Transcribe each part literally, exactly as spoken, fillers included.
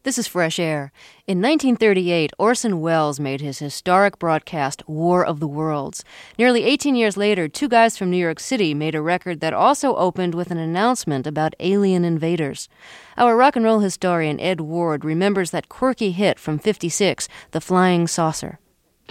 This is Fresh Air. In nineteen thirty-eight, Orson Welles made his historic broadcast, War of the Worlds. Nearly eighteen years later, two guys from New York City made a record that also opened with an announcement about alien invaders. Our rock and roll historian Ed Ward remembers that quirky hit from fifty-six, The Flying Saucer.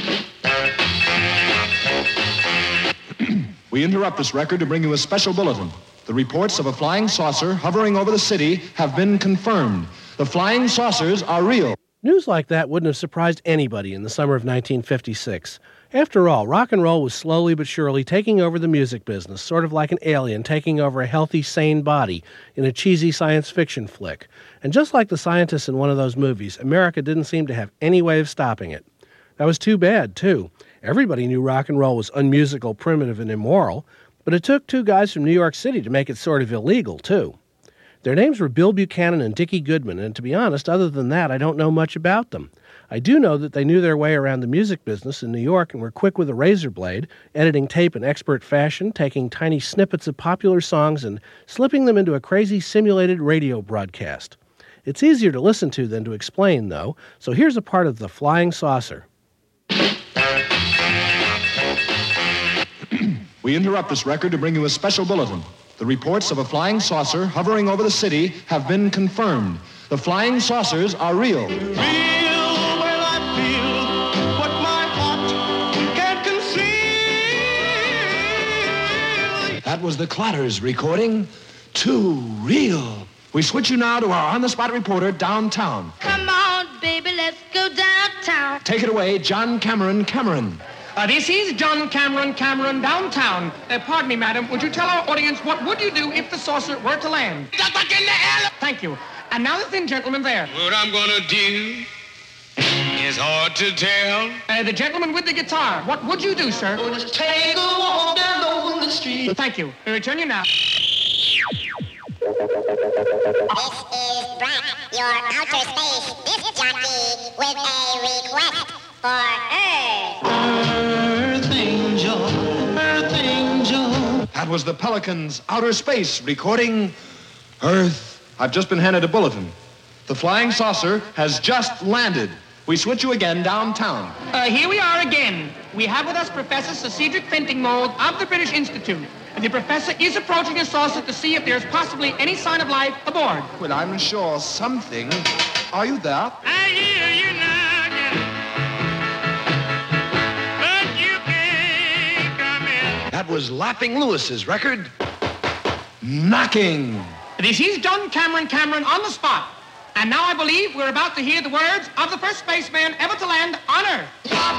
We interrupt this record to bring you a special bulletin. The reports of a flying saucer hovering over the city have been confirmed. The flying saucers are real. News like that wouldn't have surprised anybody in the summer of nineteen fifty-six. After all, rock and roll was slowly but surely taking over the music business, sort of like an alien taking over a healthy, sane body in a cheesy science fiction flick. And just like the scientists in one of those movies, America didn't seem to have any way of stopping it. That was too bad, too. Everybody knew rock and roll was unmusical, primitive, and immoral, but it took two guys from New York City to make it sort of illegal, too. Their names were Bill Buchanan and Dickie Goodman, and to be honest, other than that, I don't know much about them. I do know that they knew their way around the music business in New York and were quick with a razor blade, editing tape in expert fashion, taking tiny snippets of popular songs and slipping them into a crazy simulated radio broadcast. It's easier to listen to than to explain, though, so here's a part of The Flying Saucer. We interrupt this record to bring you a special bulletin. The reports of a flying saucer hovering over the city have been confirmed. The flying saucers are real. Real, well, I feel what my heart can't conceal. That was the Clatters recording Too Real. We switch you now to our on-the-spot reporter downtown. Come on, baby, let's go downtown. Take it away, John Cameron Cameron. Uh, this is John Cameron Cameron downtown. Uh, pardon me, madam. Would you tell our audience what would you do if the saucer were to land? Just like in the air. Thank you. And now the thin gentleman there. What I'm gonna do is hard to tell. Uh, the gentleman with the guitar. What would you do, sir? Oh, just take a walk down on the street. Thank you. I return you now. This is Brett, your outer space disc jockey, with a request for Earth. Earth Angel, Earth Angel. That was the Pelicans' Outer Space recording Earth. I've just been handed a bulletin. The flying saucer has just landed. We switch you again downtown. Uh, here we are again. We have with us Professor Sir Cedric Fentingmold of the British Institute. And the professor is approaching the saucer to see if there's possibly any sign of life aboard. Well, I'm sure something. Are you there? I hear you knocking, but you can't come in. That was Laughing Lewis's record, Knocking. This is John Cameron Cameron on the spot. And now I believe we're about to hear the words of the first spaceman ever to land on Earth.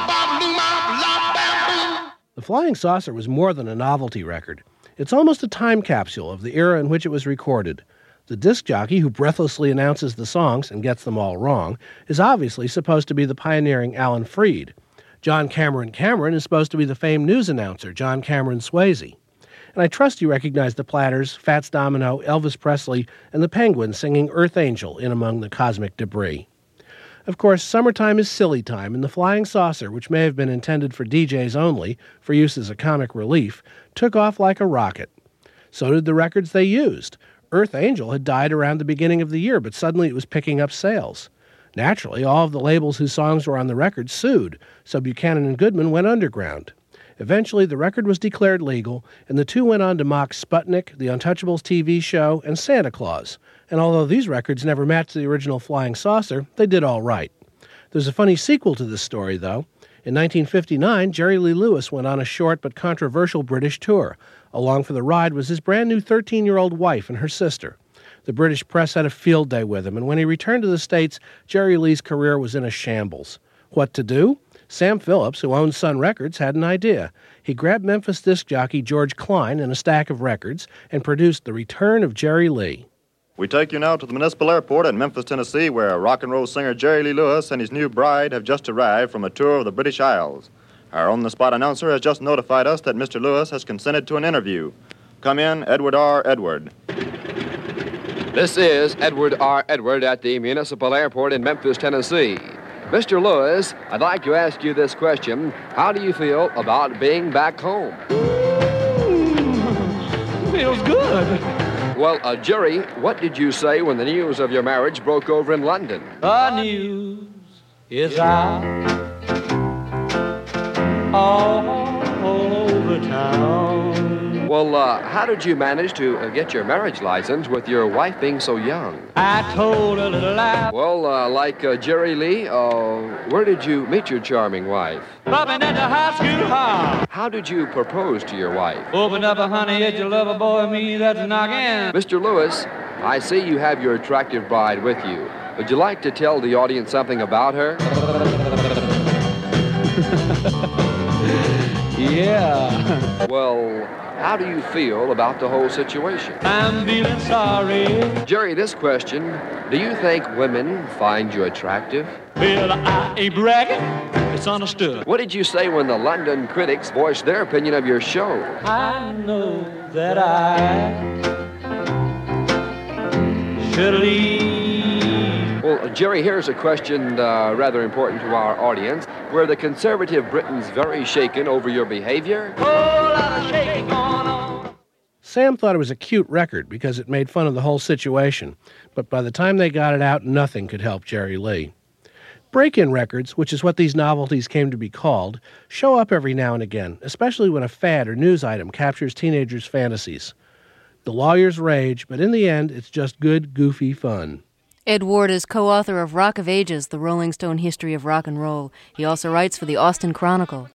The Flying Saucer was more than a novelty record. It's almost a time capsule of the era in which it was recorded. The disc jockey who breathlessly announces the songs and gets them all wrong is obviously supposed to be the pioneering Alan Freed. John Cameron Cameron is supposed to be the famed news announcer, John Cameron Swayze. And I trust you recognize the Platters, Fats Domino, Elvis Presley, and the Penguins singing Earth Angel in among the cosmic debris. Of course, summertime is silly time, and the Flying Saucer, which may have been intended for D Js only, for use as a comic relief, took off like a rocket. So did the records they used. Earth Angel had died around the beginning of the year, but suddenly it was picking up sales. Naturally, all of the labels whose songs were on the record sued, so Buchanan and Goodman went underground. Eventually, the record was declared legal, and the two went on to mock Sputnik, the Untouchables T V show, and Santa Claus. And although these records never matched the original Flying Saucer, they did all right. There's a funny sequel to this story, though. In nineteen fifty-nine, Jerry Lee Lewis went on a short but controversial British tour. Along for the ride was his brand-new thirteen-year-old wife and her sister. The British press had a field day with him, and when he returned to the States, Jerry Lee's career was in a shambles. What to do? Sam Phillips, who owned Sun Records, had an idea. He grabbed Memphis disc jockey George Klein and a stack of records and produced The Return of Jerry Lee. We take you now to the Municipal Airport in Memphis, Tennessee, where rock and roll singer Jerry Lee Lewis and his new bride have just arrived from a tour of the British Isles. Our on-the-spot announcer has just notified us that Mister Lewis has consented to an interview. Come in, Edward R. Edward. This is Edward R. Edward at the Municipal Airport in Memphis, Tennessee. Mister Lewis, I'd like to ask you this question. How do you feel about being back home? Mm, feels good. Well, uh, Jerry, what did you say when the news of your marriage broke over in London? The news is out all over town. Well, uh, how did you manage to uh, get your marriage license with your wife being so young? I told a little lie. Well, uh, like uh, Jerry Lee, uh, where did you meet your charming wife? Bobbing at the high school hall. How did you propose to your wife? Open up a honey, it's your lover boy, me, that's a knockin'. Mister Lewis, I see you have your attractive bride with you. Would you like to tell the audience something about her? Yeah. Well, how do you feel about the whole situation? I'm feeling sorry. Jerry, this question, do you think women find you attractive? Well, I ain't bragging. It's understood. What did you say when the London critics voiced their opinion of your show? I know that I should leave. Well, Jerry, here's a question uh, rather important to our audience. Were the conservative Britons very shaken over your behavior? Whole lot of shaking going on. Sam thought it was a cute record because it made fun of the whole situation, but by the time they got it out, nothing could help Jerry Lee. Break-in records, which is what these novelties came to be called, show up every now and again, especially when a fad or news item captures teenagers' fantasies. The lawyers rage, but in the end, it's just good, goofy fun. Ed Ward is co-author of Rock of Ages, the Rolling Stone History of Rock and Roll. He also writes for the Austin Chronicle.